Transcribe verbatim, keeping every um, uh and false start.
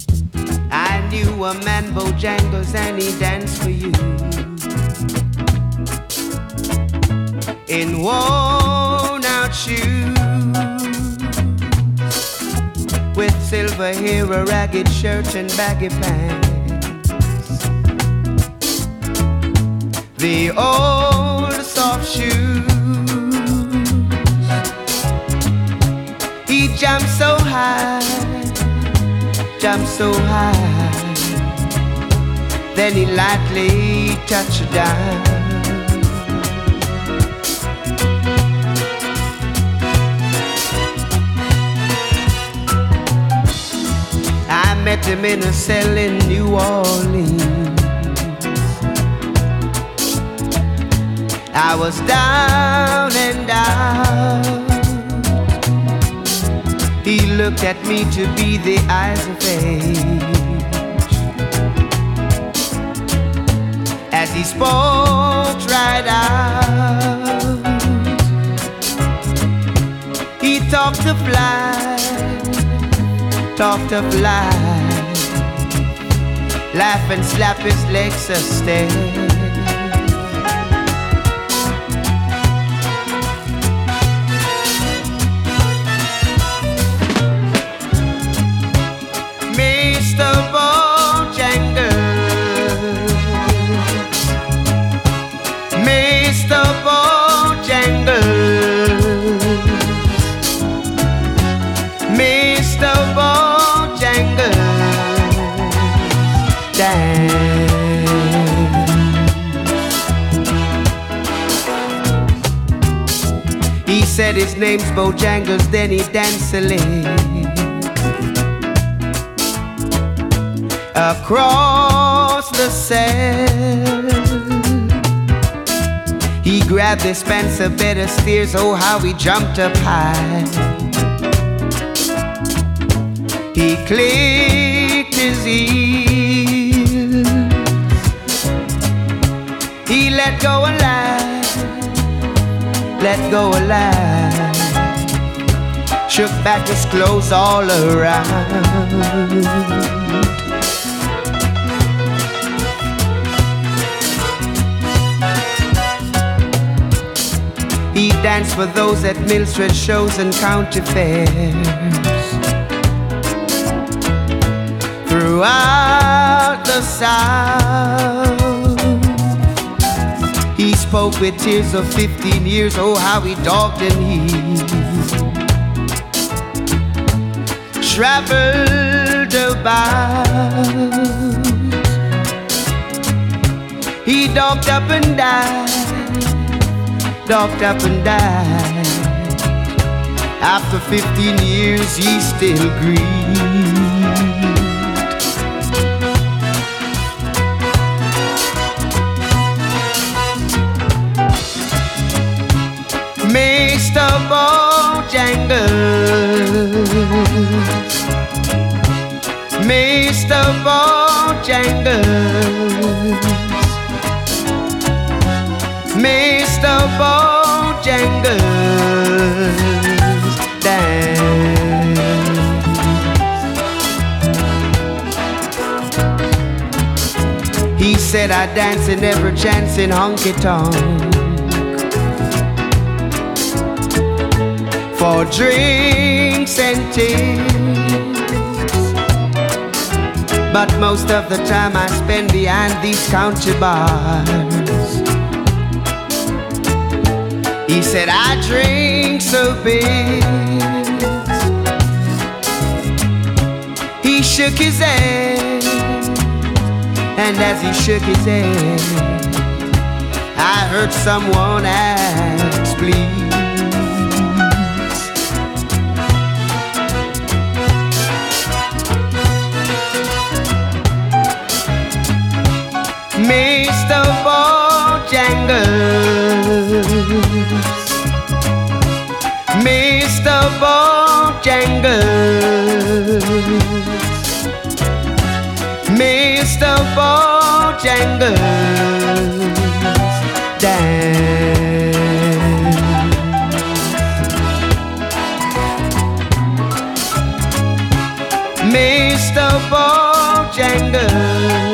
I knew a man Bojangles and he danced for you in worn out shoes, with silver hair, a ragged shirt and baggy pants. The old soft shoes, he jumped so high, jumped so high, then he lightly touched down. I met him in a cell in New Orleans. I was down and out. He looked at me to be the eyes of age. As he spoke right out, he talked of life, talked of life, laugh and slap his legs a stay. Mister Bojangles, Mister Bojangles, Mister Bojangles, dance. He said his name's Bojangles, then he danced a lick across the cell. He grabbed his pants a bed of stairs, oh how he jumped up high. He clicked his heels, he let go a lie, let go a lie, shook back his clothes all around. He danced for those at minstrel shows and county fairs throughout the South. He spoke with tears of fifteen years, oh how he dogged and he traveled about. He dogged up and died, docked up and died. After fifteen years he still grieved. Mister Bojangles, Mister Bojangles, Mister Bojangles, dance. He said I dance in every chance in honky-tonk, for drinks and tips, but most of the time I spend behind these country bars. He said I drink so big. He shook his head, and as he shook his head, I heard someone ask, please. Mister Bojangles, Mister Bojangles, Mister Bojangles, dance. Mister Bojangles.